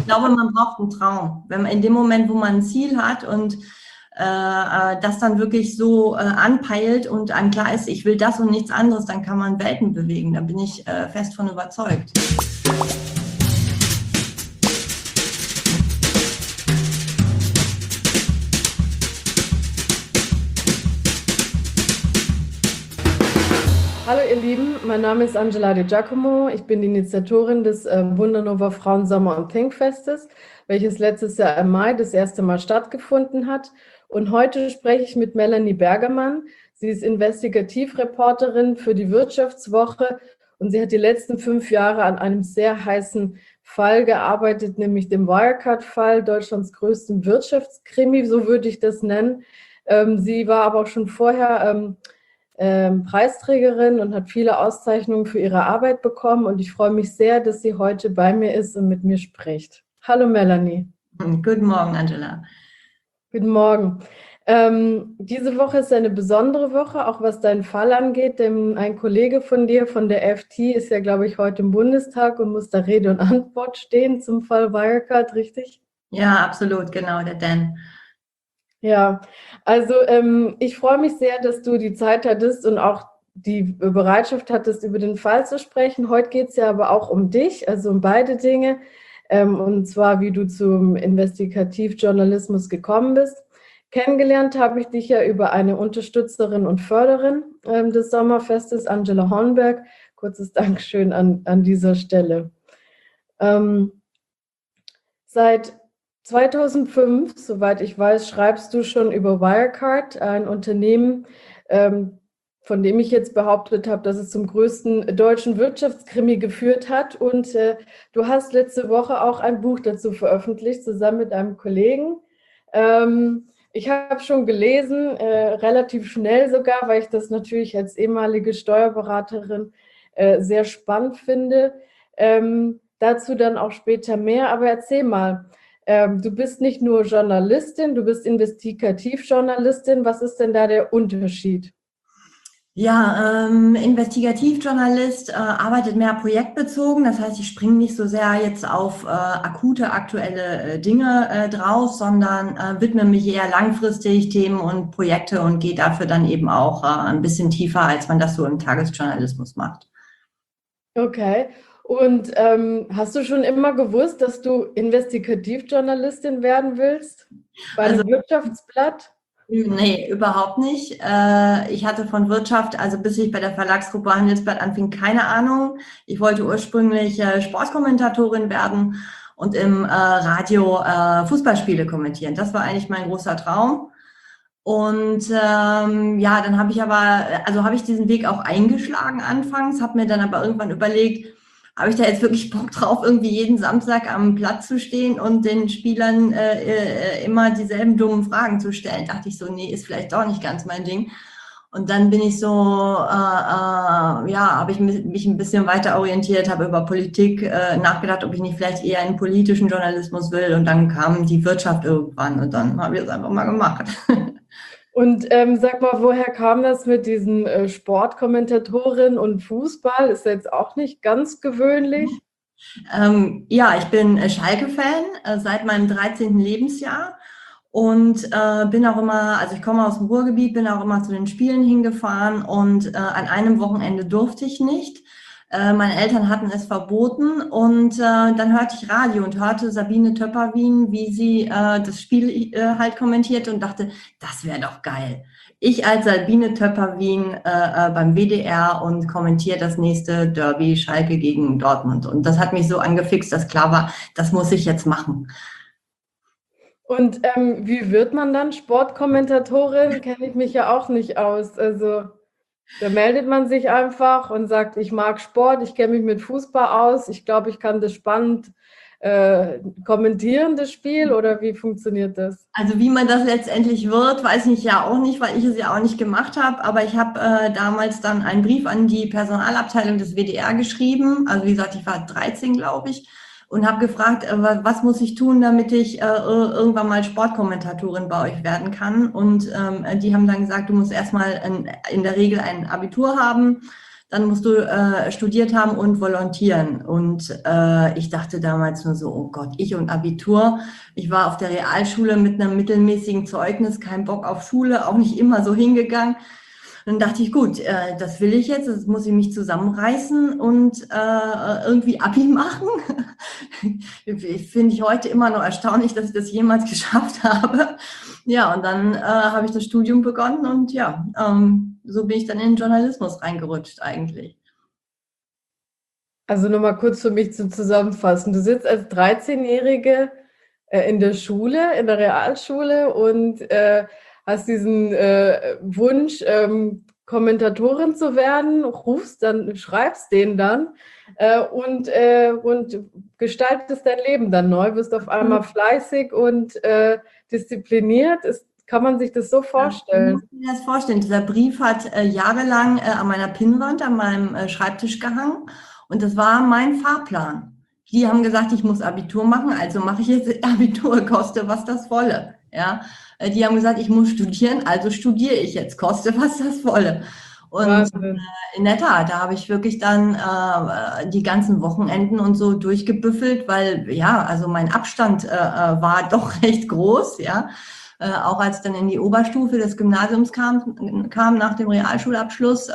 Ich glaube, man braucht einen Traum. Wenn man in dem Moment, wo man ein Ziel hat und das dann wirklich so anpeilt und einem klar ist, ich will das und nichts anderes, dann kann man Welten bewegen. Da bin ich fest von überzeugt. Hallo ihr Lieben, mein Name ist Angela De Giacomo. Ich bin die Initiatorin des Wundernova Frauen Sommer- und Thinkfestes, welches letztes Jahr im Mai das erste Mal stattgefunden hat. Und heute spreche ich mit Melanie Bergermann. Sie ist Investigativreporterin für die Wirtschaftswoche und sie hat die letzten 5 Jahre an einem sehr heißen Fall gearbeitet, nämlich dem Wirecard-Fall, Deutschlands größten Wirtschaftskrimi, so würde ich das nennen. Sie war aber auch schon vorher Preisträgerin und hat viele Auszeichnungen für ihre Arbeit bekommen. Und ich freue mich sehr, dass sie heute bei mir ist und mit mir spricht. Hallo Melanie. Guten Morgen, Angela. Guten Morgen. Diese Woche ist eine besondere Woche, auch was deinen Fall angeht, denn ein Kollege von dir, von der FT, ist ja, glaube ich, heute im Bundestag und muss da Rede und Antwort stehen zum Fall Wirecard, richtig? Ja, absolut, genau, der Dan. Ja, also ich freue mich sehr, dass du die Zeit hattest und auch die Bereitschaft hattest, über den Fall zu sprechen. Heute geht es ja aber auch um dich, also um beide Dinge, und zwar, wie du zum Investigativjournalismus gekommen bist. Kennengelernt habe ich dich ja über eine Unterstützerin und Förderin des Sommerfestes, Angela Hornberg. Kurzes Dankeschön an dieser Stelle. Seit 2005, soweit ich weiß, schreibst du schon über Wirecard, ein Unternehmen, von dem ich jetzt behauptet habe, dass es zum größten deutschen Wirtschaftskrimi geführt hat. Und du hast letzte Woche auch ein Buch dazu veröffentlicht, zusammen mit einem Kollegen. Ich habe schon gelesen, relativ schnell sogar, weil ich das natürlich als ehemalige Steuerberaterin sehr spannend finde. Dazu dann auch später mehr, aber erzähl mal, du bist nicht nur Journalistin, du bist Investigativjournalistin. Was ist denn da der Unterschied? Ja, Investigativjournalist arbeitet mehr projektbezogen. Das heißt, ich springe nicht so sehr jetzt auf akute, aktuelle Dinge drauf, sondern widme mich eher langfristig Themen und Projekte und gehe dafür dann eben auch ein bisschen tiefer, als man das so im Tagesjournalismus macht. Okay. Und hast du schon immer gewusst, dass du Investigativjournalistin werden willst? Bei Also einem Wirtschaftsblatt? nee, überhaupt nicht. Ich hatte von Wirtschaft, also bis ich bei der Verlagsgruppe Handelsblatt anfing, keine Ahnung. Ich wollte ursprünglich Sportkommentatorin werden und im Radio Fußballspiele kommentieren. Das war eigentlich mein großer Traum. Und ja, dann habe ich aber, also habe ich diesen Weg auch eingeschlagen anfangs, habe mir dann aber irgendwann überlegt, habe ich da jetzt wirklich Bock drauf, irgendwie jeden Samstag am Platz zu stehen und den Spielern immer dieselben dummen Fragen zu stellen? Dachte ich so, nee, ist vielleicht doch nicht ganz mein Ding. Und dann bin ich so, ja, habe ich mich ein bisschen weiter orientiert, habe über Politik nachgedacht, ob ich nicht vielleicht eher in politischen Journalismus will. Und dann kam die Wirtschaft irgendwann und dann habe ich es einfach mal gemacht. Und sag mal, woher kam das mit diesen Sportkommentatorin und Fußball? Ist jetzt auch nicht ganz gewöhnlich. Ja, ich bin Schalke-Fan seit meinem 13. Lebensjahr und bin auch immer, also ich komme aus dem Ruhrgebiet, bin auch immer zu den Spielen hingefahren und an einem Wochenende durfte ich nicht. Meine Eltern hatten es verboten und dann hörte ich Radio und hörte Sabine Töpperwien, wie sie das Spiel halt kommentierte und dachte, das wäre doch geil. Ich als Sabine Töpperwien beim WDR und kommentiere das nächste Derby Schalke gegen Dortmund. Und das hat mich so angefixt, dass klar war, das muss ich jetzt machen. Und wie wird man dann Sportkommentatorin? Kenne ich mich ja auch nicht aus. Also da meldet man sich einfach und sagt, ich mag Sport, ich kenne mich mit Fußball aus, ich glaube, ich kann das spannend kommentieren, das Spiel, oder wie funktioniert das? Also wie man das letztendlich wird, weiß ich ja auch nicht, weil ich es ja auch nicht gemacht habe. Aber ich habe damals dann einen Brief an die Personalabteilung des WDR geschrieben. Also wie gesagt, ich war 13, glaube ich, und habe gefragt, was muss ich tun, damit ich irgendwann mal Sportkommentatorin bei euch werden kann. Und die haben dann gesagt, du musst erstmal in der Regel ein Abitur haben. dann musst du studiert haben und volontieren. Und ich dachte damals nur so, oh Gott, ich und Abitur. Ich war auf der Realschule mit einem mittelmäßigen Zeugnis, kein Bock auf Schule, auch nicht immer so hingegangen. Dann dachte ich, gut, das will ich jetzt, das muss ich mich zusammenreißen und irgendwie Abi machen. Finde ich heute immer noch erstaunlich, dass ich das jemals geschafft habe. Ja, und dann habe ich das Studium begonnen und ja, so bin ich dann in den Journalismus reingerutscht eigentlich. Also nochmal kurz für mich zum Zusammenfassen. Du sitzt als 13-Jährige in der Schule, in der Realschule und hast diesen Wunsch, Kommentatorin zu werden, schreibst den dann und gestaltest dein Leben dann neu, bist auf einmal fleißig und diszipliniert. Kann man sich das so vorstellen? Ich muss mir das vorstellen. Dieser Brief hat jahrelang an meiner Pinnwand, an meinem Schreibtisch gehangen und das war mein Fahrplan. Die haben gesagt, ich muss Abitur machen, also mache ich jetzt Abitur, koste was das wolle. Ja, die haben gesagt, ich muss studieren, also studiere ich jetzt, koste was das wolle. Und Wahnsinn. in der Tat, da habe ich wirklich dann die ganzen Wochenenden und so durchgebüffelt, weil ja, also mein Abstand war doch recht groß, ja. Auch als ich dann in die Oberstufe des Gymnasiums kam nach dem Realschulabschluss,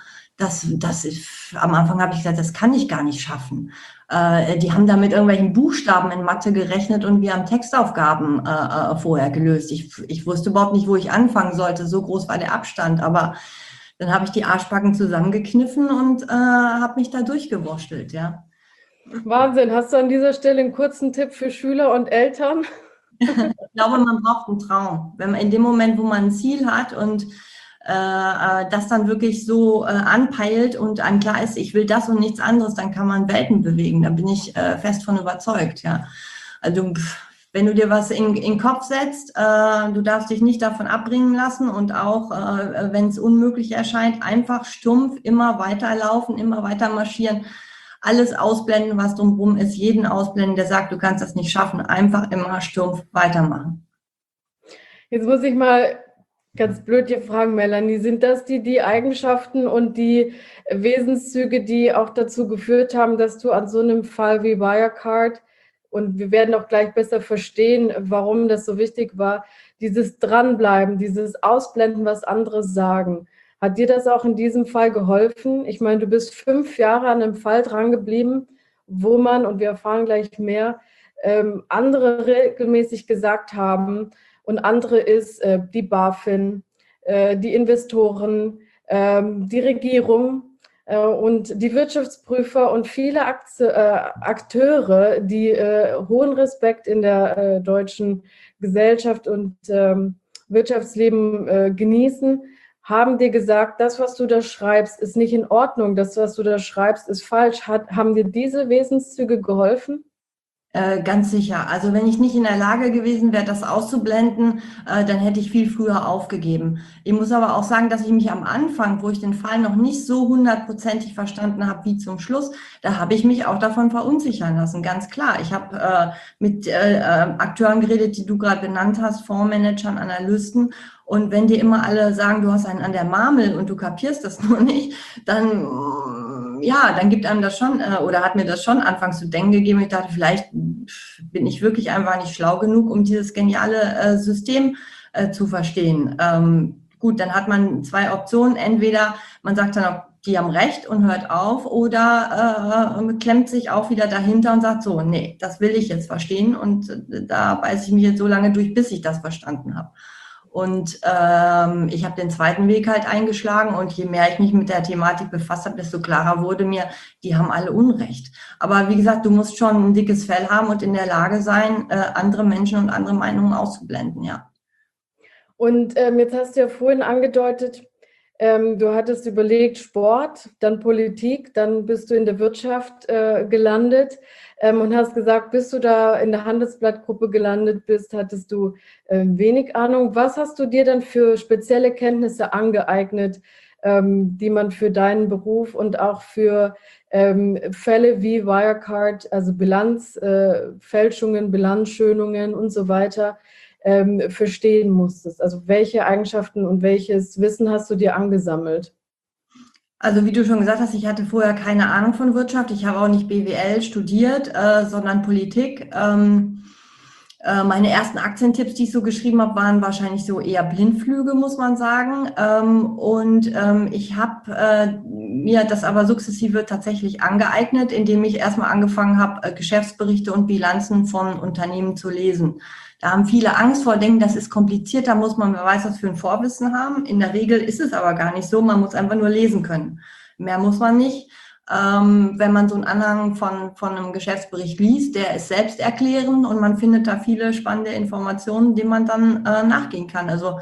am Anfang habe ich gesagt, das kann ich gar nicht schaffen. Die haben da mit irgendwelchen Buchstaben in Mathe gerechnet und wir haben Textaufgaben vorher gelöst. Ich wusste überhaupt nicht, wo ich anfangen sollte. So groß war der Abstand. Aber dann habe ich die Arschbacken zusammengekniffen und habe mich da durchgewurschtelt, ja. Wahnsinn. Hast du an dieser Stelle einen kurzen Tipp für Schüler und Eltern? Ich glaube, man braucht einen Traum. Wenn man in dem Moment, wo man ein Ziel hat und das dann wirklich so anpeilt und einem klar ist, ich will das und nichts anderes, dann kann man Welten bewegen. Da bin ich fest von überzeugt, ja. Also wenn du dir was in den Kopf setzt, du darfst dich nicht davon abbringen lassen und auch, wenn es unmöglich erscheint, einfach stumpf immer weiterlaufen, immer weiter marschieren. Alles ausblenden, was drumherum ist, jeden ausblenden, der sagt, du kannst das nicht schaffen, einfach immer stumpf weitermachen. Jetzt muss ich mal ganz blöd dir fragen, Melanie, sind das die Eigenschaften und die Wesenszüge, die auch dazu geführt haben, dass du an so einem Fall wie Wirecard, und wir werden auch gleich besser verstehen, warum das so wichtig war, dieses Dranbleiben, dieses Ausblenden, was andere sagen. Hat dir das auch in diesem Fall geholfen? Ich meine, du bist 5 Jahre an einem Fall drangeblieben, wo man, und wir erfahren gleich mehr, andere regelmäßig gesagt haben, und andere ist die BaFin, die Investoren, die Regierung und die Wirtschaftsprüfer und viele Akteure, die hohen Respekt in der deutschen Gesellschaft und Wirtschaftsleben genießen, haben dir gesagt, das, was du da schreibst, ist nicht in Ordnung, das, was du da schreibst, ist falsch. Haben dir diese Wesenszüge geholfen? Ganz sicher. Also wenn ich nicht in der Lage gewesen wäre, das auszublenden, dann hätte ich viel früher aufgegeben. Ich muss aber auch sagen, dass ich mich am Anfang, wo ich den Fall noch nicht so hundertprozentig verstanden habe wie zum Schluss, da habe ich mich auch davon verunsichern lassen, ganz klar. Ich habe mit Akteuren geredet, die du gerade benannt hast, Fondsmanagern, Analysten. Und wenn dir immer alle sagen, du hast einen an der Marmel und du kapierst das nur nicht, dann, ja, dann gibt einem das schon, oder hat mir das schon anfangs zu denken gegeben. Ich dachte, vielleicht bin ich wirklich einfach nicht schlau genug, um dieses geniale System zu verstehen. Gut, dann hat man zwei Optionen. Entweder man sagt dann, die haben recht und hört auf, oder klemmt sich auch wieder dahinter und sagt so, nee, das will ich jetzt verstehen und da beiße ich mich jetzt so lange durch, bis ich das verstanden habe. Und ich habe den zweiten Weg halt eingeschlagen und je mehr ich mich mit der Thematik befasst habe, desto klarer wurde mir, die haben alle Unrecht. Aber wie gesagt, du musst schon ein dickes Fell haben und in der Lage sein, andere Menschen und andere Meinungen auszublenden, ja. Und jetzt hast du ja vorhin angedeutet, du hattest überlegt, Sport, dann Politik, dann bist du in der Wirtschaft gelandet und hast gesagt, bis du da in der Handelsblattgruppe gelandet bist, hattest du wenig Ahnung. Was hast du dir dann für spezielle Kenntnisse angeeignet, die man für deinen Beruf und auch für Fälle wie Wirecard, also Bilanzfälschungen, Bilanzschönungen und so weiter, verstehen musstest? Also welche Eigenschaften und welches Wissen hast du dir angesammelt? Also wie du schon gesagt hast, ich hatte vorher keine Ahnung von Wirtschaft. Ich habe auch nicht BWL studiert, sondern Politik. Meine ersten Aktientipps, die ich so geschrieben habe, waren wahrscheinlich so eher Blindflüge, muss man sagen. Ich habe mir das aber sukzessive tatsächlich angeeignet, indem ich erstmal angefangen habe, Geschäftsberichte und Bilanzen von Unternehmen zu lesen. Da haben viele Angst vor, denken, das ist kompliziert, da muss man, wer weiß, was für ein Vorwissen haben. In der Regel ist es aber gar nicht so, man muss einfach nur lesen können. Mehr muss man nicht. Wenn man so einen Anhang von einem Geschäftsbericht liest, der ist selbsterklärend und man findet da viele spannende Informationen, denen man dann nachgehen kann. Also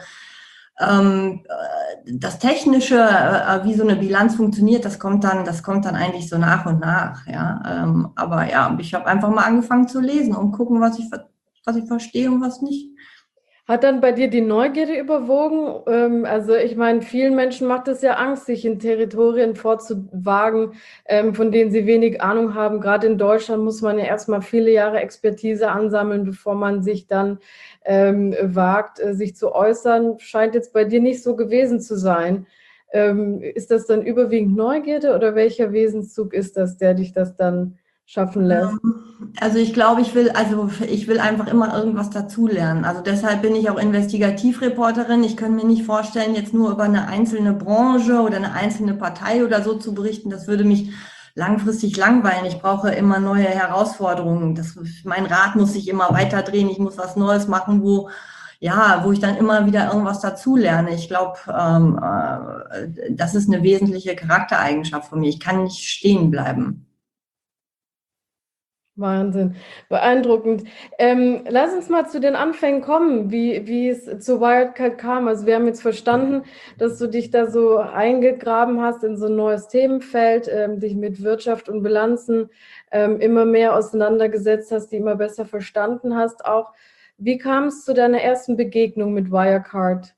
das Technische, wie so eine Bilanz funktioniert, das kommt dann eigentlich so nach und nach. Ja, aber ja, ich habe einfach mal angefangen zu lesen und gucken, was ich verstehe und was nicht. Hat dann bei dir die Neugierde überwogen? Also ich meine, vielen Menschen macht es ja Angst, sich in Territorien vorzuwagen, von denen sie wenig Ahnung haben. Gerade in Deutschland muss man ja erstmal viele Jahre Expertise ansammeln, bevor man sich dann wagt, sich zu äußern. Scheint jetzt bei dir nicht so gewesen zu sein. Ist das dann überwiegend Neugierde oder welcher Wesenszug ist das, der dich das dann schaffen lässt? Also ich glaube, ich will einfach immer irgendwas dazulernen. Also deshalb bin ich auch Investigativreporterin. Ich kann mir nicht vorstellen, jetzt nur über eine einzelne Branche oder eine einzelne Partei oder so zu berichten. Das würde mich langfristig langweilen. Ich brauche immer neue Herausforderungen. Mein Rad muss sich immer weiter drehen. Ich muss was Neues machen, wo ich dann immer wieder irgendwas dazulerne. Ich glaube, das ist eine wesentliche Charaktereigenschaft von mir. Ich kann nicht stehen bleiben. Wahnsinn, beeindruckend. Lass uns mal zu den Anfängen kommen, wie es zu Wirecard kam. Also wir haben jetzt verstanden, dass du dich da so eingegraben hast in so ein neues Themenfeld, dich mit Wirtschaft und Bilanzen immer mehr auseinandergesetzt hast, die immer besser verstanden hast auch. Wie kam es zu deiner ersten Begegnung mit Wirecard?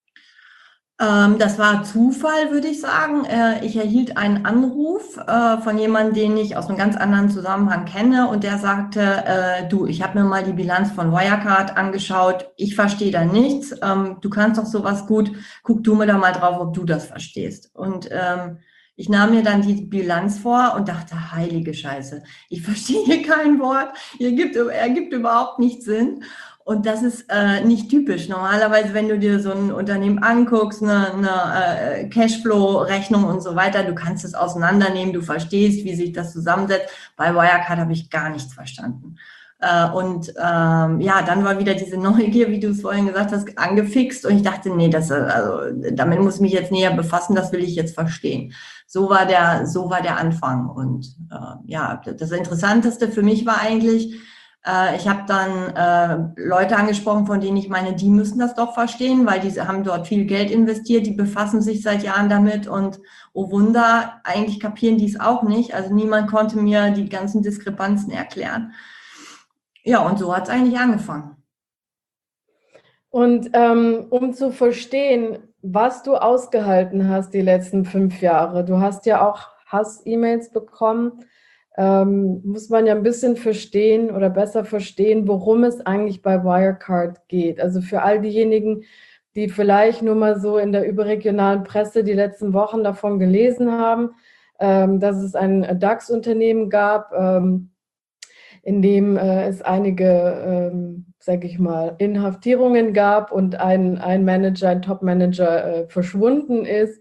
Das war Zufall, würde ich sagen. Ich erhielt einen Anruf von jemandem, den ich aus einem ganz anderen Zusammenhang kenne, und der sagte, du, ich habe mir mal die Bilanz von Wirecard angeschaut, ich verstehe da nichts, du kannst doch sowas gut, guck du mir da mal drauf, ob du das verstehst. Und ich nahm mir dann die Bilanz vor und dachte, heilige Scheiße, ich verstehe hier kein Wort, ergibt überhaupt nicht Sinn. Und das ist nicht typisch. Normalerweise, wenn du dir so ein Unternehmen anguckst, eine Cashflow-Rechnung und so weiter, du kannst es auseinandernehmen, du verstehst, wie sich das zusammensetzt. Bei Wirecard habe ich gar nichts verstanden. Ja, dann war wieder diese Neugier, wie du es vorhin gesagt hast, angefixt. Und ich dachte, nee, damit muss ich mich jetzt näher befassen, das will ich jetzt verstehen. So war der Anfang. Und ja, das Interessanteste für mich war eigentlich, ich habe dann Leute angesprochen, von denen ich meine, die müssen das doch verstehen, weil die haben dort viel Geld investiert, die befassen sich seit Jahren damit und oh Wunder, eigentlich kapieren die es auch nicht. Also niemand konnte mir die ganzen Diskrepanzen erklären. Ja, und so hat es eigentlich angefangen. Und um zu verstehen, was du ausgehalten hast die letzten 5 Jahre, du hast ja auch Hass-E-Mails bekommen, muss man ja ein bisschen verstehen oder besser verstehen, worum es eigentlich bei Wirecard geht. Also für all diejenigen, die vielleicht nur mal so in der überregionalen Presse die letzten Wochen davon gelesen haben, dass es ein DAX-Unternehmen gab, in dem es einige, sage ich mal, Inhaftierungen gab und ein Manager, ein Top-Manager verschwunden ist.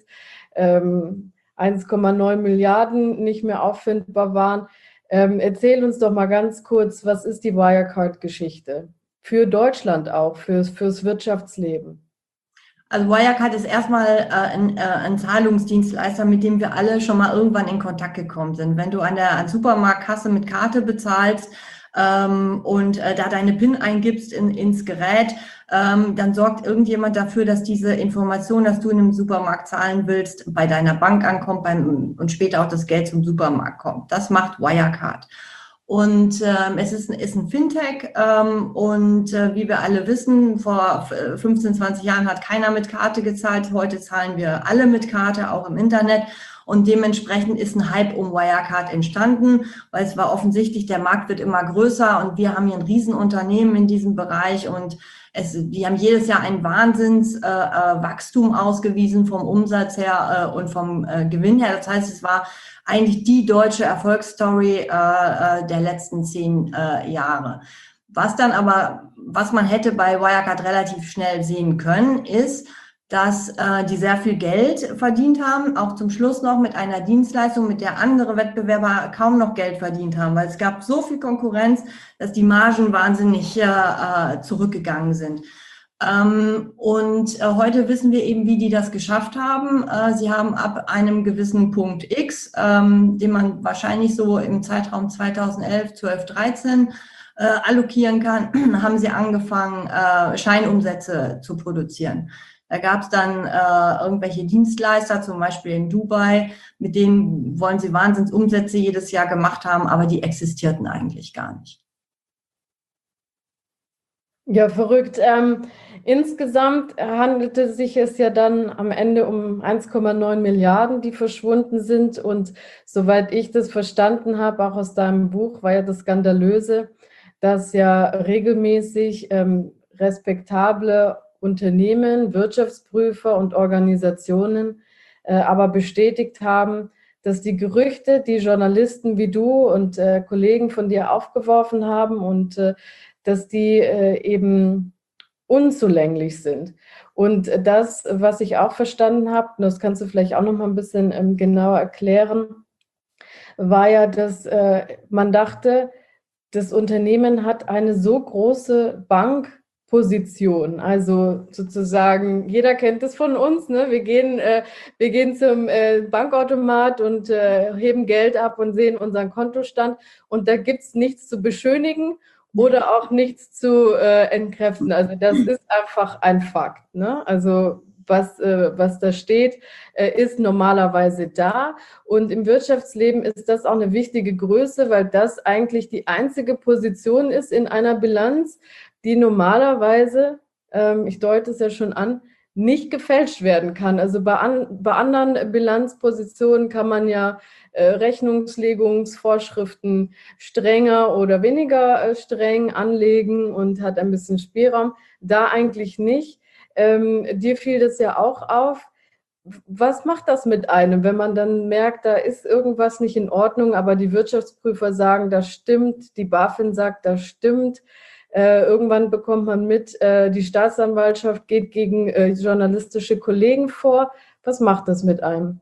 1,9 Milliarden nicht mehr auffindbar waren. Erzähl uns doch mal ganz kurz, was ist die Wirecard-Geschichte? Für Deutschland auch, fürs Wirtschaftsleben. Also Wirecard ist erstmal ein Zahlungsdienstleister, mit dem wir alle schon mal irgendwann in Kontakt gekommen sind. Wenn du an der Supermarktkasse mit Karte bezahlst und da deine PIN eingibst ins Gerät, dann sorgt irgendjemand dafür, dass diese Information, dass du in einem Supermarkt zahlen willst, bei deiner Bank ankommt und später auch das Geld zum Supermarkt kommt. Das macht Wirecard. Und es ist ein Fintech wie wir alle wissen, vor 15, 20 Jahren hat keiner mit Karte gezahlt. Heute zahlen wir alle mit Karte, auch im Internet. und dementsprechend ist ein Hype um Wirecard entstanden, weil es war offensichtlich, der Markt wird immer größer und wir haben hier ein Riesenunternehmen in diesem Bereich und die haben jedes Jahr ein Wahnsinnswachstum ausgewiesen vom Umsatz her und vom Gewinn her. Das heißt, es war eigentlich die deutsche Erfolgsstory der letzten 10 Jahre. Was man hätte bei Wirecard relativ schnell sehen können, ist, dass die sehr viel Geld verdient haben, auch zum Schluss noch mit einer Dienstleistung, mit der andere Wettbewerber kaum noch Geld verdient haben, weil es gab so viel Konkurrenz, dass die Margen wahnsinnig zurückgegangen sind. Heute wissen wir eben, wie die das geschafft haben. Sie haben ab einem gewissen Punkt X, den man wahrscheinlich so im Zeitraum 2011, 12, 13 allokieren kann, haben sie angefangen, Scheinumsätze zu produzieren. Da gab es dann irgendwelche Dienstleister, zum Beispiel in Dubai, mit denen wollen sie Wahnsinnsumsätze jedes Jahr gemacht haben, aber die existierten eigentlich gar nicht. Ja, verrückt. Insgesamt handelte sich es ja dann am Ende um 1,9 Milliarden, die verschwunden sind. Und soweit ich das verstanden habe, auch aus deinem Buch, war ja das Skandalöse, dass ja regelmäßig respektable Unternehmen, Wirtschaftsprüfer und Organisationen aber bestätigt haben, dass die Gerüchte, die Journalisten wie du und Kollegen von dir aufgeworfen haben und dass die eben unzulänglich sind. Und das, was ich auch verstanden habe, und das kannst du vielleicht auch noch mal ein bisschen genauer erklären, war ja, dass man dachte, das Unternehmen hat eine so große Bankposition, also sozusagen, jeder kennt es von uns, ne? Wir gehen zum Bankautomat und heben Geld ab und sehen unseren Kontostand und da gibt es nichts zu beschönigen oder auch nichts zu entkräften. Also das ist einfach ein Fakt, ne? Also was da steht, ist normalerweise da. Und im Wirtschaftsleben ist das auch eine wichtige Größe, weil das eigentlich die einzige Position ist in einer Bilanz, die normalerweise, ich deute es ja schon an, nicht gefälscht werden kann. Also bei anderen Bilanzpositionen kann man ja Rechnungslegungsvorschriften strenger oder weniger streng anlegen und hat ein bisschen Spielraum. Da eigentlich nicht. Dir fiel das ja auch auf. Was macht das mit einem, wenn man dann merkt, da ist irgendwas nicht in Ordnung, aber die Wirtschaftsprüfer sagen, das stimmt, die BaFin sagt, das stimmt. Irgendwann bekommt man mit, die Staatsanwaltschaft geht gegen journalistische Kollegen vor. Was macht das mit einem?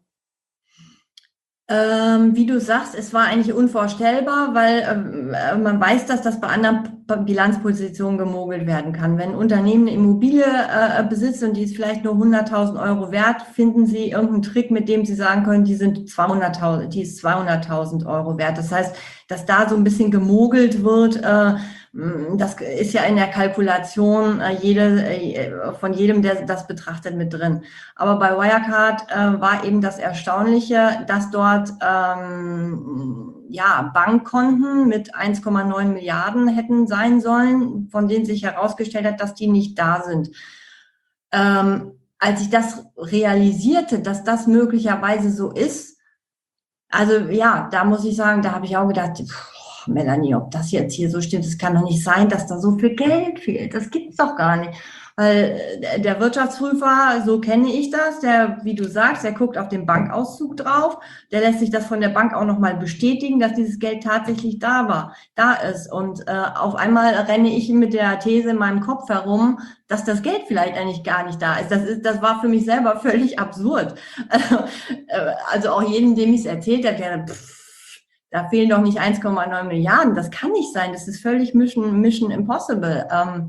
Wie du sagst, es war eigentlich unvorstellbar, weil man weiß, dass das bei anderen Bilanzpositionen gemogelt werden kann. Wenn ein Unternehmen eine Immobilie besitzt und die ist vielleicht nur 100.000 Euro wert, finden sie irgendeinen Trick, mit dem sie sagen können, die ist 200.000 Euro wert. Das heißt, dass da so ein bisschen gemogelt wird, das ist ja in der Kalkulation von jedem, der das betrachtet, mit drin. Aber bei Wirecard war eben das Erstaunliche, dass dort Bankkonten mit 1,9 Milliarden hätten sein sollen, von denen sich herausgestellt hat, dass die nicht da sind. Als ich das realisierte, dass das möglicherweise so ist, also ja, da muss ich sagen, da habe ich auch gedacht, Melanie, ob das jetzt hier so stimmt, es kann doch nicht sein, dass da so viel Geld fehlt. Das gibt's doch gar nicht. Weil der Wirtschaftsprüfer, so kenne ich das, der, wie du sagst, der guckt auf den Bankauszug drauf, der lässt sich das von der Bank auch nochmal bestätigen, dass dieses Geld tatsächlich da ist. Und auf einmal renne ich mit der These in meinem Kopf herum, dass das Geld vielleicht eigentlich gar nicht da ist. Das war für mich selber völlig absurd. Also auch jedem, dem ich es erzählt habe, der da fehlen doch nicht 1,9 Milliarden. Das kann nicht sein. Das ist völlig Mission Impossible.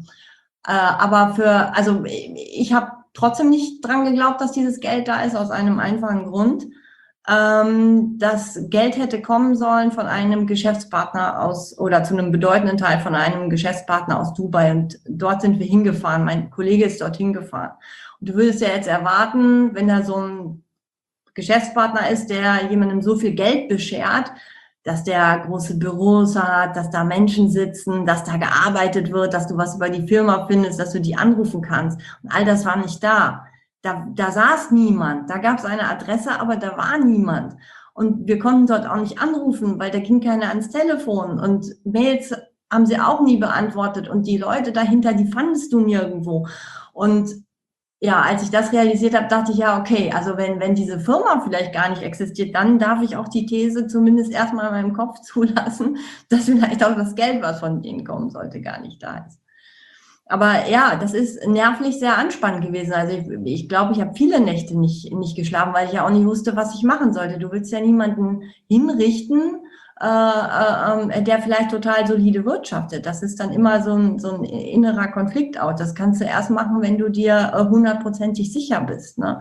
Aber ich habe trotzdem nicht dran geglaubt, dass dieses Geld da ist, aus einem einfachen Grund. Das Geld hätte kommen sollen von einem Geschäftspartner oder zu einem bedeutenden Teil von einem Geschäftspartner aus Dubai. Und dort sind wir hingefahren. Mein Kollege ist dorthin gefahren. Und du würdest ja jetzt erwarten, wenn da so ein Geschäftspartner ist, der jemandem so viel Geld beschert, dass der große Büros hat, dass da Menschen sitzen, dass da gearbeitet wird, dass du was über die Firma findest, dass du die anrufen kannst. Und all das war nicht da. da saß niemand. Da gab es eine Adresse, aber da war niemand. Und wir konnten dort auch nicht anrufen, weil da ging keiner ans Telefon. Und Mails haben sie auch nie beantwortet. Und die Leute dahinter, die fandest du nirgendwo. Und ja, als ich das realisiert habe, dachte ich, ja, okay, also wenn diese Firma vielleicht gar nicht existiert, dann darf ich auch die These zumindest erstmal in meinem Kopf zulassen, dass vielleicht auch das Geld, was von denen kommen sollte, gar nicht da ist. Aber ja, das ist nervlich sehr anspannend gewesen. Also ich glaube, ich habe viele Nächte nicht geschlafen, weil ich ja auch nicht wusste, was ich machen sollte. Du willst ja niemanden hinrichten, der vielleicht total solide wirtschaftet. Das ist dann immer so ein innerer Konflikt auch. Das kannst du erst machen, wenn du dir 100%ig sicher bist. Ne?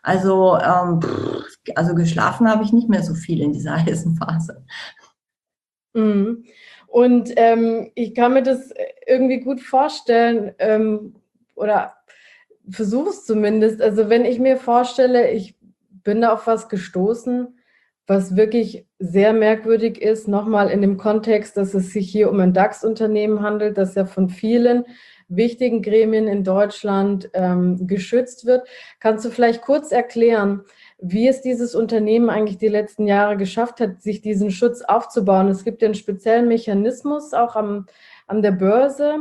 Also geschlafen habe ich nicht mehr so viel in dieser heißen Phase. Mhm. Und ich kann mir das irgendwie gut vorstellen, oder versuche es zumindest. Also wenn ich mir vorstelle, ich bin da auf was gestoßen, was wirklich sehr merkwürdig ist, nochmal in dem Kontext, dass es sich hier um ein DAX-Unternehmen handelt, das ja von vielen wichtigen Gremien in Deutschland geschützt wird. Kannst du vielleicht kurz erklären, wie es dieses Unternehmen eigentlich die letzten Jahre geschafft hat, sich diesen Schutz aufzubauen? Es gibt ja einen speziellen Mechanismus auch an der Börse,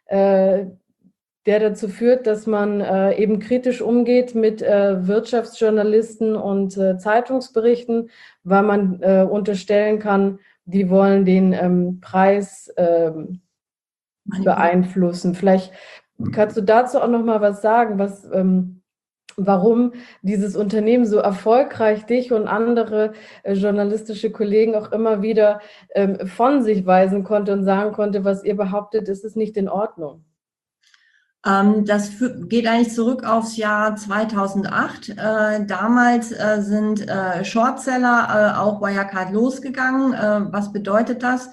der dazu führt, dass man eben kritisch umgeht mit Wirtschaftsjournalisten und Zeitungsberichten, weil man unterstellen kann, die wollen den Preis beeinflussen. Vielleicht kannst du dazu auch noch mal was sagen, warum dieses Unternehmen so erfolgreich dich und andere journalistische Kollegen auch immer wieder von sich weisen konnte und sagen konnte, was ihr behauptet, ist es nicht in Ordnung. Das geht eigentlich zurück aufs Jahr 2008. Damals sind Shortseller auch Wirecard losgegangen. Was bedeutet das?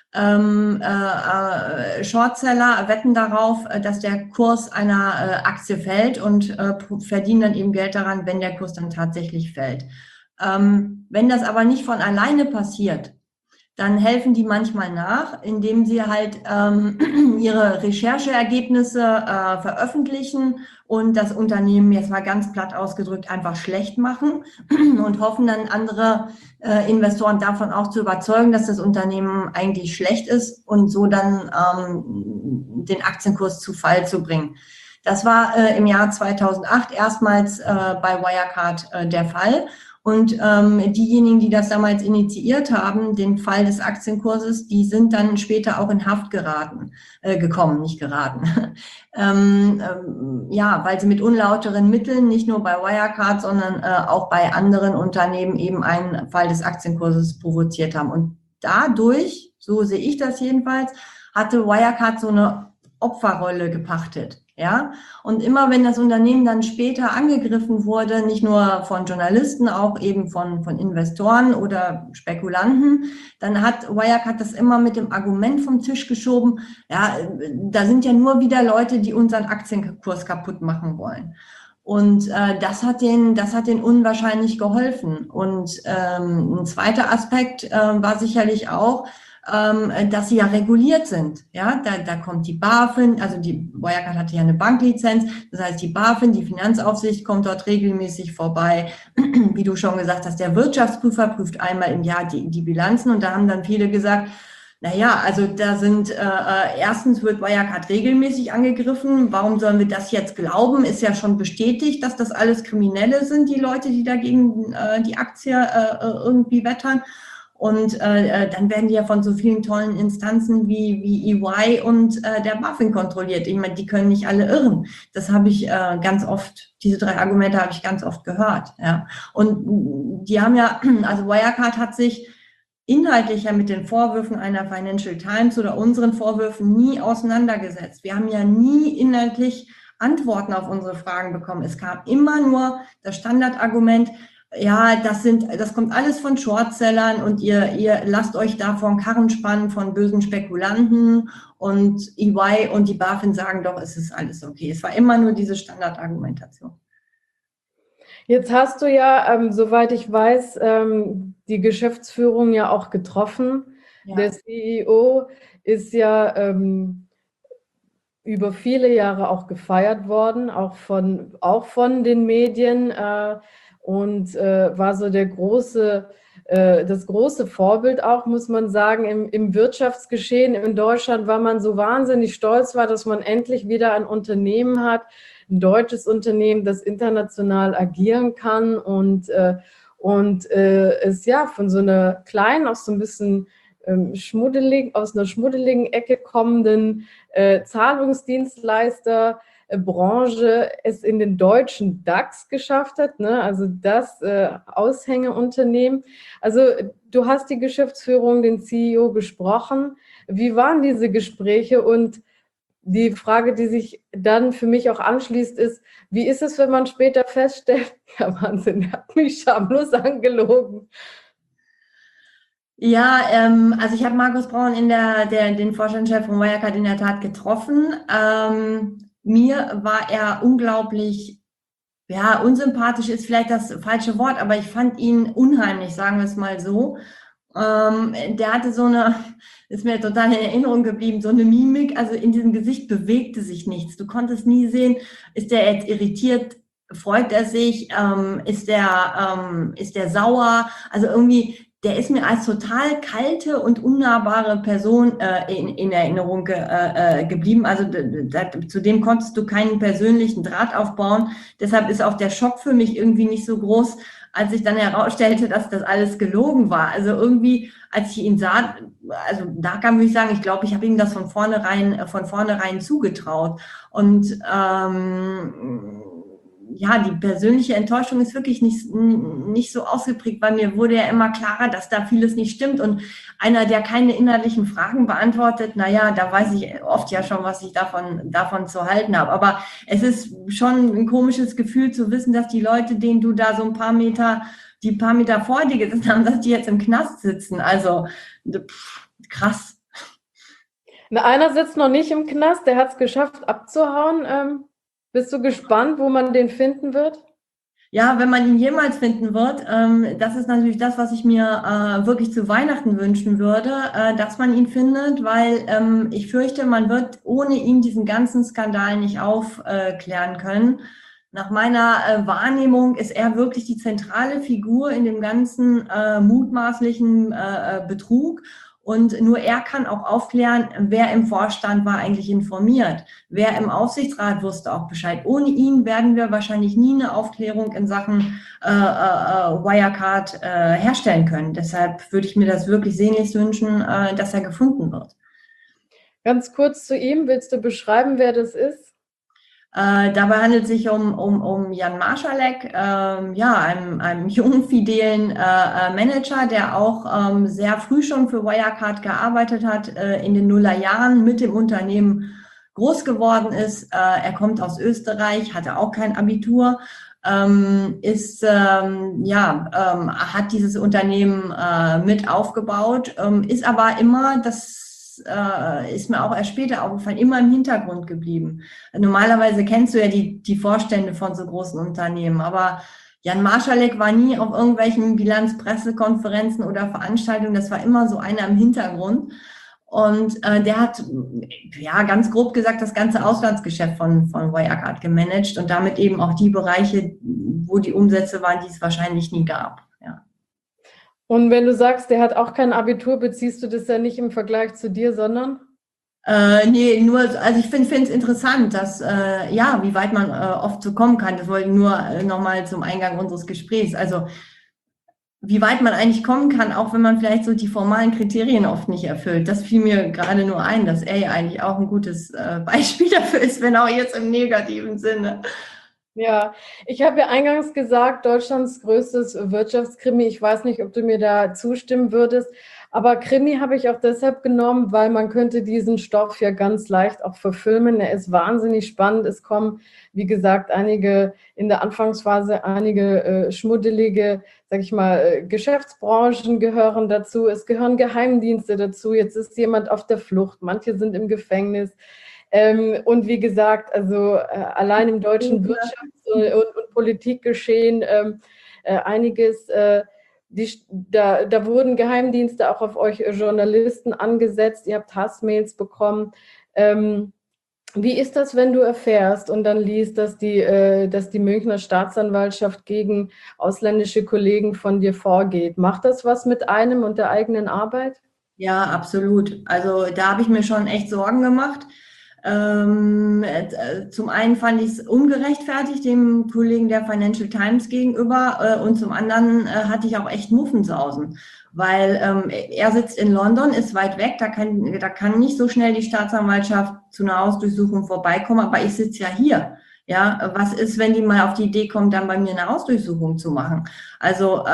Shortseller wetten darauf, dass der Kurs einer Aktie fällt und verdienen dann eben Geld daran, wenn der Kurs dann tatsächlich fällt. Wenn das aber nicht von alleine passiert, dann helfen die manchmal nach, indem sie halt ihre Rechercheergebnisse veröffentlichen und das Unternehmen, jetzt mal ganz platt ausgedrückt, einfach schlecht machen und hoffen dann andere Investoren davon auch zu überzeugen, dass das Unternehmen eigentlich schlecht ist und so dann den Aktienkurs zu Fall zu bringen. Das war im Jahr 2008 erstmals bei Wirecard der Fall. Und diejenigen, die das damals initiiert haben, den Fall des Aktienkurses, die sind dann später auch in Haft gekommen, nicht geraten. Ja, weil sie mit unlauteren Mitteln, nicht nur bei Wirecard, sondern auch bei anderen Unternehmen eben einen Fall des Aktienkurses provoziert haben. Und dadurch, so sehe ich das jedenfalls, hatte Wirecard so eine Opferrolle gepachtet. Ja, und immer wenn das Unternehmen dann später angegriffen wurde, nicht nur von Journalisten, auch eben von Investoren oder Spekulanten, dann hat Wirecard das immer mit dem Argument vom Tisch geschoben, ja, da sind ja nur wieder Leute, die unseren Aktienkurs kaputt machen wollen. Und das hat denen unwahrscheinlich geholfen. Und ein zweiter Aspekt war sicherlich auch, dass sie ja reguliert sind. Ja, da kommt die BaFin, also die Wirecard hatte ja eine Banklizenz, das heißt die BaFin, die Finanzaufsicht kommt dort regelmäßig vorbei. Wie du schon gesagt hast, der Wirtschaftsprüfer prüft einmal im Jahr die Bilanzen und da haben dann viele gesagt, naja, also da sind erstens wird Wirecard regelmäßig angegriffen. Warum sollen wir das jetzt glauben? Ist ja schon bestätigt, dass das alles Kriminelle sind, die Leute, die dagegen die Aktie irgendwie wettern. Und dann werden die ja von so vielen tollen Instanzen wie EY und der BaFin kontrolliert. Ich meine, die können nicht alle irren. Das habe ich ganz oft, diese drei Argumente habe ich ganz oft gehört. Ja. Und die haben ja, also Wirecard hat sich inhaltlich ja mit den Vorwürfen einer Financial Times oder unseren Vorwürfen nie auseinandergesetzt. Wir haben ja nie inhaltlich Antworten auf unsere Fragen bekommen. Es kam immer nur das Standardargument, ja, das kommt alles von Shortsellern und ihr lasst euch da vor den Karren spannen von bösen Spekulanten und EY und die BaFin sagen doch, es ist alles okay. Es war immer nur diese Standardargumentation. Jetzt hast du ja, soweit ich weiß, die Geschäftsführung ja auch getroffen. Ja. Der CEO ist ja über viele Jahre auch gefeiert worden, auch von den Medien und war so das große Vorbild auch, muss man sagen, im Wirtschaftsgeschehen in Deutschland, weil man so wahnsinnig stolz war, dass man endlich wieder ein Unternehmen hat, ein deutsches Unternehmen, das international agieren kann und es ja von so einer kleinen, auch so ein bisschen aus einer schmuddeligen Ecke kommenden Zahlungsdienstleisterbranche es in den deutschen DAX geschafft hat, ne? Also das Aushängeunternehmen. Also du hast die Geschäftsführung, den CEO gesprochen. Wie waren diese Gespräche? Und die Frage, die sich dann für mich auch anschließt, ist, wie ist es, wenn man später feststellt, ja Wahnsinn, der hat mich schamlos angelogen. Ja, also ich habe Markus Braun den Vorstandschef von Wirecard in der Tat getroffen. Mir war er unglaublich, ja, unsympathisch ist vielleicht das falsche Wort, aber ich fand ihn unheimlich, sagen wir es mal so. Der hatte so eine, ist mir total in Erinnerung geblieben, so eine Mimik, also in diesem Gesicht bewegte sich nichts. Du konntest nie sehen, ist der jetzt irritiert, freut er sich, ist der sauer, also irgendwie, der ist mir als total kalte und unnahbare Person in Erinnerung geblieben. Also zu dem konntest du keinen persönlichen Draht aufbauen. Deshalb ist auch der Schock für mich irgendwie nicht so groß, als sich dann herausstellte, dass das alles gelogen war. Also irgendwie, als ich ihn sah, also da kann ich sagen, ich glaube, ich habe ihm das von vornherein zugetraut. Und ja, die persönliche Enttäuschung ist wirklich nicht so ausgeprägt, weil mir wurde ja immer klarer, dass da vieles nicht stimmt. Und einer, der keine inhaltlichen Fragen beantwortet, naja, da weiß ich oft ja schon, was ich davon zu halten habe. Aber es ist schon ein komisches Gefühl zu wissen, dass die Leute, denen du da so die paar Meter vor dir gesessen haben, dass die jetzt im Knast sitzen. Also krass. Na, einer sitzt noch nicht im Knast, der hat es geschafft, abzuhauen. Bist du gespannt, wo man den finden wird? Ja, wenn man ihn jemals finden wird, das ist natürlich das, was ich mir wirklich zu Weihnachten wünschen würde, dass man ihn findet, weil ich fürchte, man wird ohne ihn diesen ganzen Skandal nicht aufklären können. Nach meiner Wahrnehmung ist er wirklich die zentrale Figur in dem ganzen mutmaßlichen Betrug. Und nur er kann auch aufklären, wer im Vorstand war eigentlich informiert. Wer im Aufsichtsrat wusste auch Bescheid. Ohne ihn werden wir wahrscheinlich nie eine Aufklärung in Sachen Wirecard herstellen können. Deshalb würde ich mir das wirklich sehnlichst wünschen, dass er gefunden wird. Ganz kurz zu ihm, willst du beschreiben, wer das ist? Dabei handelt es sich um Jan Marschalek, ja, einem jungen, fidelen Manager, der auch sehr früh schon für Wirecard gearbeitet hat, in den Nullerjahren mit dem Unternehmen groß geworden ist. Er kommt aus Österreich, hatte auch kein Abitur, hat dieses Unternehmen mit aufgebaut, ist aber immer, das ist mir auch erst später aufgefallen, immer im Hintergrund geblieben. Normalerweise kennst du ja die Vorstände von so großen Unternehmen, aber Jan Marschalek war nie auf irgendwelchen Bilanzpressekonferenzen oder Veranstaltungen, das war immer so einer im Hintergrund. Und der hat, ja, ganz grob gesagt, das ganze Auslandsgeschäft von Wirecard gemanagt und damit eben auch die Bereiche, wo die Umsätze waren, die es wahrscheinlich nie gab. Ja. Und wenn du sagst, der hat auch kein Abitur, beziehst du das ja nicht im Vergleich zu dir, sondern? Nee, nur, also ich finde es interessant, dass, ja, wie weit man oft so kommen kann. Das wollte ich nur nochmal zum Eingang unseres Gesprächs. Also, wie weit man eigentlich kommen kann, auch wenn man vielleicht so die formalen Kriterien oft nicht erfüllt. Das fiel mir gerade nur ein, dass er ja eigentlich auch ein gutes Beispiel dafür ist, wenn auch jetzt im negativen Sinne. Ja, ich habe ja eingangs gesagt, Deutschlands größtes Wirtschaftskrimi. Ich weiß nicht, ob du mir da zustimmen würdest, aber Krimi habe ich auch deshalb genommen, weil man könnte diesen Stoff ja ganz leicht auch verfilmen. Er ist wahnsinnig spannend. Es kommen, wie gesagt, in der Anfangsphase einige schmuddelige, sag ich mal, Geschäftsbranchen gehören dazu. Es gehören Geheimdienste dazu. Jetzt ist jemand auf der Flucht. Manche sind im Gefängnis. Und wie gesagt, also allein im deutschen Wirtschafts- und Politikgeschehen einiges, da wurden Geheimdienste auch auf euch Journalisten angesetzt, ihr habt Hassmails bekommen. Wie ist das, wenn du erfährst und dann liest, dass die Münchner Staatsanwaltschaft gegen ausländische Kollegen von dir vorgeht? Macht das was mit einem und der eigenen Arbeit? Ja, absolut. Also da habe ich mir schon echt Sorgen gemacht. Zum einen fand ich es ungerechtfertigt dem Kollegen der Financial Times gegenüber und zum anderen hatte ich auch echt Muffensausen, weil er sitzt in London, ist weit weg, da kann nicht so schnell die Staatsanwaltschaft zu einer Hausdurchsuchung vorbeikommen, aber ich sitze ja hier. Ja, was ist, wenn die mal auf die Idee kommen, dann bei mir eine Hausdurchsuchung zu machen? Also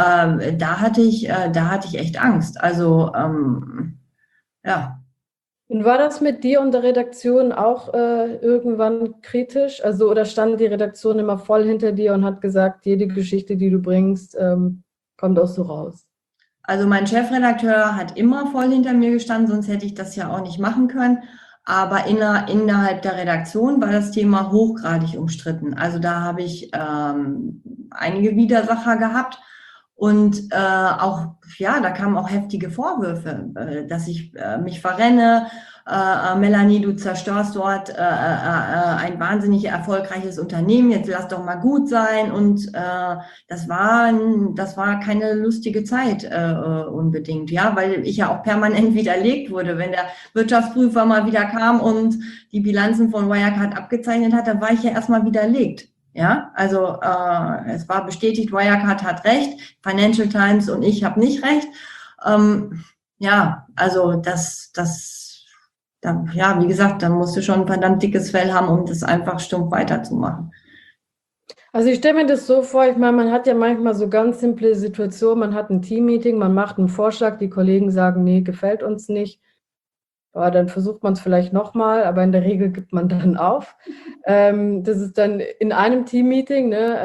da hatte ich echt Angst. Also ja. Und war das mit dir und der Redaktion auch irgendwann kritisch? Also, oder stand die Redaktion immer voll hinter dir und hat gesagt, jede Geschichte, die du bringst, kommt auch so raus? Also mein Chefredakteur hat immer voll hinter mir gestanden, sonst hätte ich das ja auch nicht machen können. Aber innerhalb der Redaktion war das Thema hochgradig umstritten. Also da habe ich einige Widersacher gehabt und auch, ja, da kamen auch heftige Vorwürfe, dass ich mich verrenne. Melanie, du zerstörst dort ein wahnsinnig erfolgreiches Unternehmen, jetzt lass doch mal gut sein. Und das war keine lustige Zeit unbedingt, ja, weil ich ja auch permanent widerlegt wurde. Wenn der Wirtschaftsprüfer mal wieder kam und die Bilanzen von Wirecard abgezeichnet hat, dann war ich ja erstmal widerlegt. Ja, also es war bestätigt, Wirecard hat recht, Financial Times und ich habe nicht recht. Ja, also ja, wie gesagt, da musst du schon ein verdammt dickes Fell haben, um das einfach stumpf weiterzumachen. Also ich stelle mir das so vor, ich meine, man hat ja manchmal so ganz simple Situationen, man hat ein Teammeeting, man macht einen Vorschlag, die Kollegen sagen, nee, gefällt uns nicht. Ja, dann versucht man es vielleicht nochmal, aber in der Regel gibt man dann auf. Das ist dann in einem Teammeeting, ne?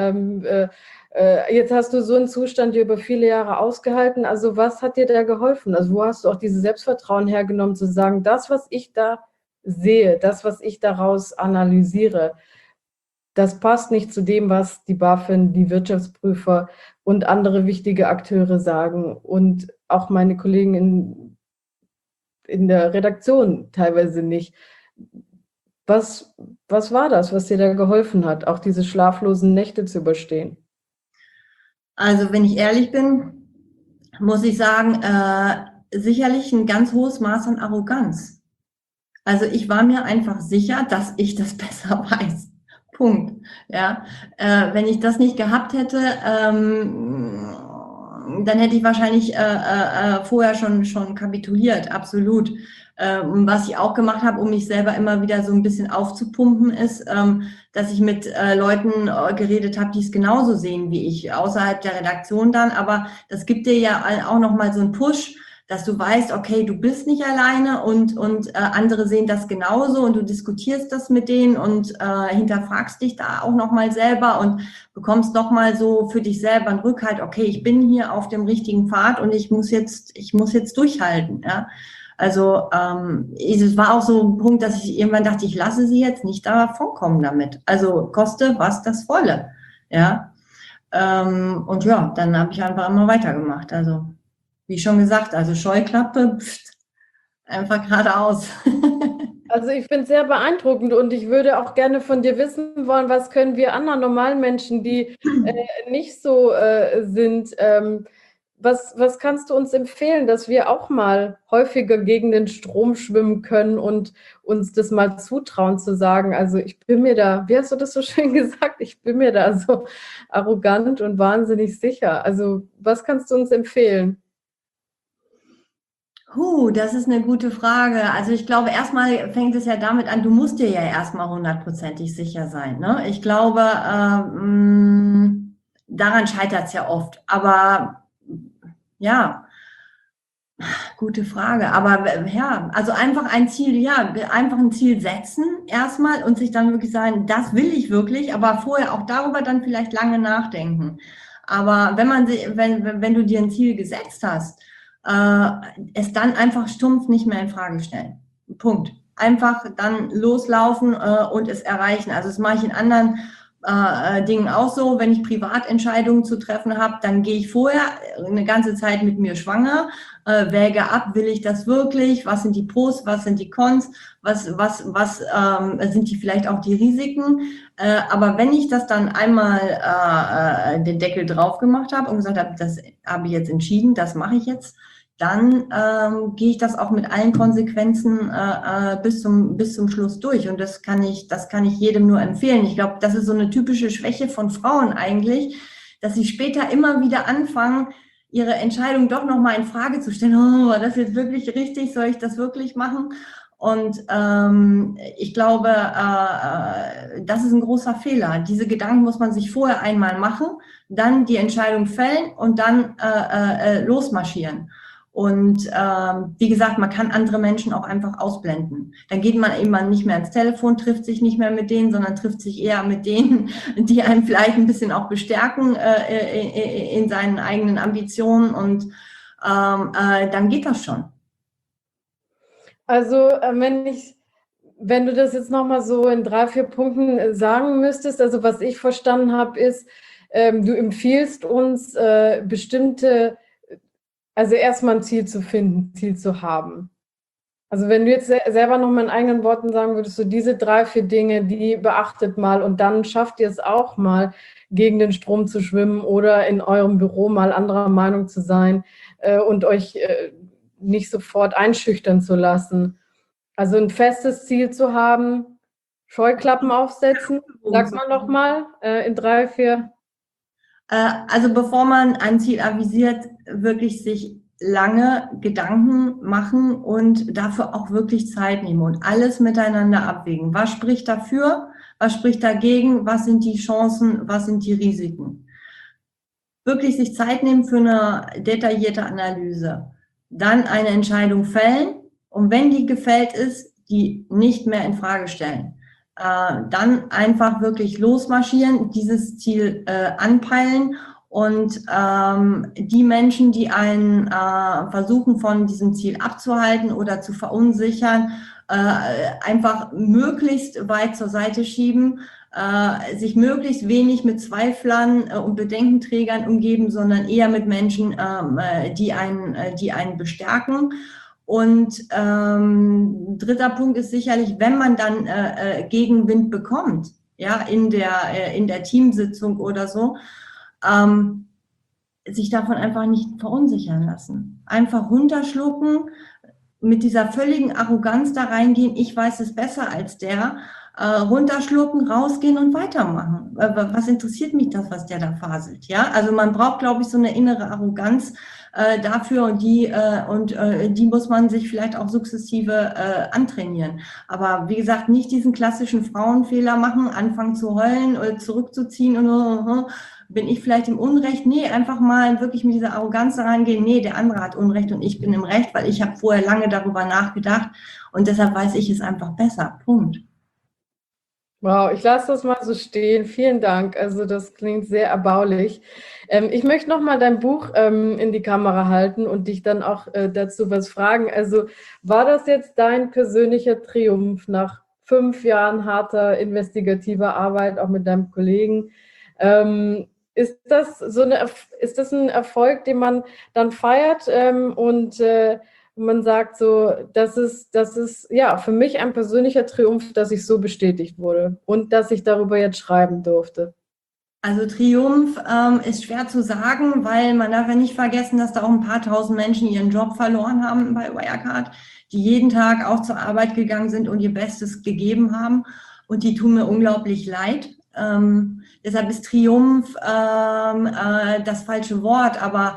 Jetzt hast du so einen Zustand über viele Jahre ausgehalten. Also was hat dir da geholfen? Also wo hast du auch dieses Selbstvertrauen hergenommen, zu sagen, das, was ich da sehe, das, was ich daraus analysiere, das passt nicht zu dem, was die BaFin, die Wirtschaftsprüfer und andere wichtige Akteure sagen und auch meine Kollegen in der Redaktion teilweise nicht. Was war das, was dir da geholfen hat, auch diese schlaflosen Nächte zu überstehen? Also wenn ich ehrlich bin, muss ich sagen, sicherlich ein ganz hohes Maß an Arroganz. Also ich war mir einfach sicher, dass ich das besser weiß. Punkt. Ja, wenn ich das nicht gehabt hätte, dann hätte ich wahrscheinlich vorher schon kapituliert, absolut. Was ich auch gemacht habe, um mich selber immer wieder so ein bisschen aufzupumpen, ist, dass ich mit Leuten geredet habe, die es genauso sehen wie ich, außerhalb der Redaktion dann. Aber das gibt dir ja auch nochmal so einen Push, dass du weißt, okay, du bist nicht alleine und andere sehen das genauso und du diskutierst das mit denen und hinterfragst dich da auch nochmal selber und bekommst nochmal so für dich selber einen Rückhalt, okay, ich bin hier auf dem richtigen Pfad und ich muss jetzt durchhalten, ja. Also es war auch so ein Punkt, dass ich irgendwann dachte, ich lasse sie jetzt nicht davonkommen damit. Also koste was das wolle, ja. Und ja, dann habe ich einfach immer weitergemacht. Also wie schon gesagt, also Scheuklappe, einfach geradeaus. Also ich finde es sehr beeindruckend und ich würde auch gerne von dir wissen wollen, was können wir anderen normalen Menschen, die nicht so sind, was kannst du uns empfehlen, dass wir auch mal häufiger gegen den Strom schwimmen können und uns das mal zutrauen zu sagen, also ich bin mir da, wie hast du das so schön gesagt, ich bin mir da so arrogant und wahnsinnig sicher. Also was kannst du uns empfehlen? Das ist eine gute Frage. Also ich glaube, erstmal fängt es ja damit an, du musst dir ja erstmal hundertprozentig sicher sein. Ne? Ich glaube, daran scheitert es ja oft. Aber ja, gute Frage. Aber ja, also einfach ein Ziel, ja, einfach ein Ziel setzen erstmal und sich dann wirklich sagen, das will ich wirklich, aber vorher auch darüber dann vielleicht lange nachdenken. Aber wenn du dir ein Ziel gesetzt hast, es dann einfach stumpf nicht mehr in Frage stellen. Punkt. Einfach dann loslaufen und es erreichen. Also das mache ich in anderen Dingen auch so, wenn ich Privatentscheidungen zu treffen habe, dann gehe ich vorher eine ganze Zeit mit mir schwanger, wäge ab, will ich das wirklich, was sind die Pros, was sind die Cons, was sind die vielleicht auch die Risiken, aber wenn ich das dann einmal den Deckel drauf gemacht habe und gesagt habe, das habe ich jetzt entschieden, das mache ich jetzt, dann gehe ich das auch mit allen Konsequenzen bis zum Schluss durch. Und das kann ich jedem nur empfehlen. Ich glaube, das ist so eine typische Schwäche von Frauen eigentlich, dass sie später immer wieder anfangen, ihre Entscheidung doch nochmal in Frage zu stellen. Oh, war das jetzt wirklich richtig? Soll ich das wirklich machen? Und ich glaube, das ist ein großer Fehler. Diese Gedanken muss man sich vorher einmal machen, dann die Entscheidung fällen und dann losmarschieren. Und wie gesagt, man kann andere Menschen auch einfach ausblenden. Dann geht man eben nicht mehr ans Telefon, trifft sich nicht mehr mit denen, sondern trifft sich eher mit denen, die einem vielleicht ein bisschen auch bestärken in seinen eigenen Ambitionen. Und dann geht das schon. Also wenn du das jetzt nochmal so in 3, 4 Punkten sagen müsstest, also was ich verstanden habe, ist, du empfiehlst uns bestimmte, also erstmal ein Ziel zu finden, Ziel zu haben. Also wenn du jetzt selber nochmal in eigenen Worten sagen würdest, so diese 3, 4 Dinge, die beachtet mal und dann schafft ihr es auch mal, gegen den Strom zu schwimmen oder in eurem Büro mal anderer Meinung zu sein und euch nicht sofort einschüchtern zu lassen. Also ein festes Ziel zu haben, Scheuklappen aufsetzen, sagt man doch mal in 3, 4. Also bevor man ein Ziel avisiert, wirklich sich lange Gedanken machen und dafür auch wirklich Zeit nehmen und alles miteinander abwägen. Was spricht dafür? Was spricht dagegen? Was sind die Chancen? Was sind die Risiken? Wirklich sich Zeit nehmen für eine detaillierte Analyse. Dann eine Entscheidung fällen und wenn die gefällt ist, die nicht mehr in Frage stellen. Dann einfach wirklich losmarschieren, dieses Ziel anpeilen und die Menschen, die einen versuchen, von diesem Ziel abzuhalten oder zu verunsichern, einfach möglichst weit zur Seite schieben, sich möglichst wenig mit Zweiflern und Bedenkenträgern umgeben, sondern eher mit Menschen, die einen bestärken. Und dritter Punkt ist sicherlich, wenn man dann Gegenwind bekommt, ja, in der Teamsitzung oder so, sich davon einfach nicht verunsichern lassen. Einfach runterschlucken, mit dieser völligen Arroganz da reingehen, ich weiß es besser als der, runterschlucken, rausgehen und weitermachen. Was interessiert mich das, was der da faselt? Ja, also man braucht, glaube ich, so eine innere Arroganz dafür und die muss man sich vielleicht auch sukzessive antrainieren. Aber wie gesagt, nicht diesen klassischen Frauenfehler machen, anfangen zu heulen oder zurückzuziehen und bin ich vielleicht im Unrecht? Nee, einfach mal wirklich mit dieser Arroganz reingehen. Nee, der andere hat Unrecht und ich bin im Recht, weil ich habe vorher lange darüber nachgedacht und deshalb weiß ich es einfach besser. Punkt. Wow, ich lasse das mal so stehen. Vielen Dank. Also das klingt sehr erbaulich. Ich möchte noch mal dein Buch in die Kamera halten und dich dann auch dazu was fragen. Also war das jetzt dein persönlicher Triumph nach 5 Jahren harter investigativer Arbeit, auch mit deinem Kollegen? Ist das ein Erfolg, den man dann feiert und man sagt so, das ist ja für mich ein persönlicher Triumph, dass ich so bestätigt wurde und dass ich darüber jetzt schreiben durfte? Also Triumph ist schwer zu sagen, weil man darf ja nicht vergessen, dass da auch ein paar tausend Menschen ihren Job verloren haben bei Wirecard, die jeden Tag auch zur Arbeit gegangen sind und ihr Bestes gegeben haben. Und die tun mir unglaublich leid. Deshalb ist Triumph das falsche Wort, aber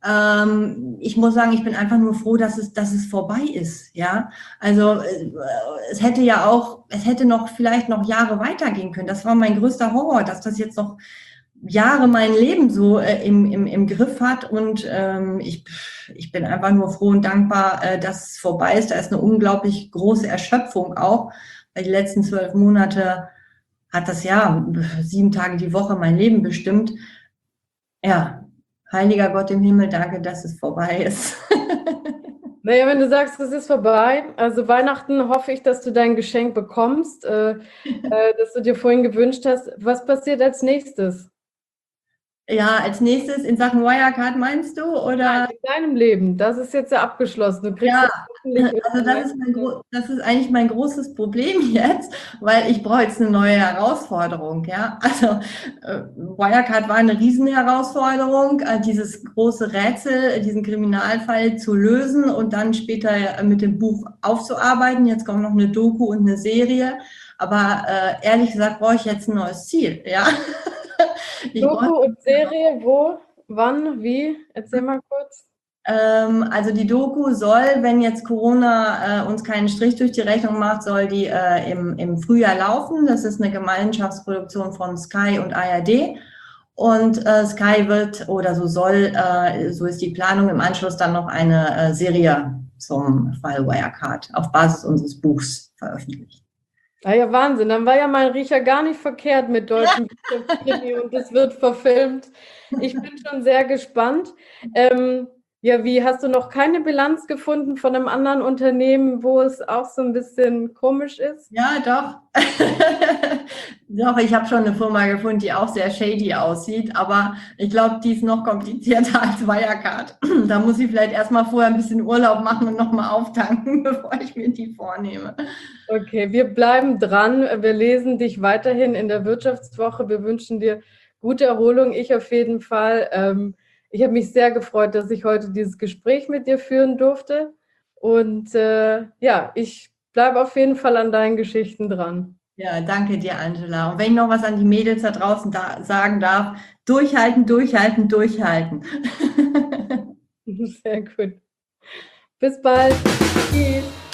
ich muss sagen, ich bin einfach nur froh, dass es vorbei ist, ja. Also es hätte noch vielleicht noch Jahre weitergehen können. Das war mein größter Horror, dass das jetzt noch Jahre mein Leben so im Griff hat und ich bin einfach nur froh und dankbar, dass es vorbei ist. Da ist eine unglaublich große Erschöpfung auch, weil die letzten 12 Monate hat das ja 7 Tage die Woche mein Leben bestimmt. Ja, heiliger Gott im Himmel, danke, dass es vorbei ist. Naja, wenn du sagst, es ist vorbei, also Weihnachten hoffe ich, dass du dein Geschenk bekommst, das du dir vorhin gewünscht hast. Was passiert als nächstes? Ja, als nächstes in Sachen Wirecard meinst du? Nein, Oder? in deinem Leben. Das ist jetzt ja abgeschlossen. Du kriegst Ja, jetzt hoffentlich also irgendwann. das ist eigentlich mein großes Problem jetzt, weil ich brauche jetzt eine neue Herausforderung, ja. Also Wirecard war eine Riesenherausforderung, dieses große Rätsel, diesen Kriminalfall zu lösen und dann später mit dem Buch aufzuarbeiten. Jetzt kommt noch eine Doku und eine Serie, aber ehrlich gesagt brauche ich jetzt ein neues Ziel, ja. Ich brauche Doku und Serie, wo, wann, wie? Erzähl mal kurz. Also die Doku soll, wenn jetzt Corona uns keinen Strich durch die Rechnung macht, soll die im Frühjahr laufen. Das ist eine Gemeinschaftsproduktion von Sky und ARD. Und Sky wird oder so soll, so ist die Planung, im Anschluss dann noch eine Serie zum Fall Wirecard auf Basis unseres Buchs veröffentlichen. Ah ja, Wahnsinn. Dann war ja mein Riecher gar nicht verkehrt mit deutschem Wirtschaftskrimi und es wird verfilmt. Ich bin schon sehr gespannt. Ja, wie hast du noch keine Bilanz gefunden von einem anderen Unternehmen, wo es auch so ein bisschen komisch ist? Ja, doch. Doch, ich habe schon eine Firma gefunden, die auch sehr shady aussieht, aber ich glaube, die ist noch komplizierter als Wirecard. Da muss ich vielleicht erstmal vorher ein bisschen Urlaub machen und nochmal auftanken, bevor ich mir die vornehme. Okay, wir bleiben dran. Wir lesen dich weiterhin in der Wirtschaftswoche. Wir wünschen dir gute Erholung. Ich auf jeden Fall. Ich habe mich sehr gefreut, dass ich heute dieses Gespräch mit dir führen durfte. Und ja, ich bleibe auf jeden Fall an deinen Geschichten dran. Ja, danke dir, Angela. Und wenn ich noch was an die Mädels da draußen sagen darf, durchhalten, durchhalten, durchhalten. Sehr gut. Bis bald. Tschüss.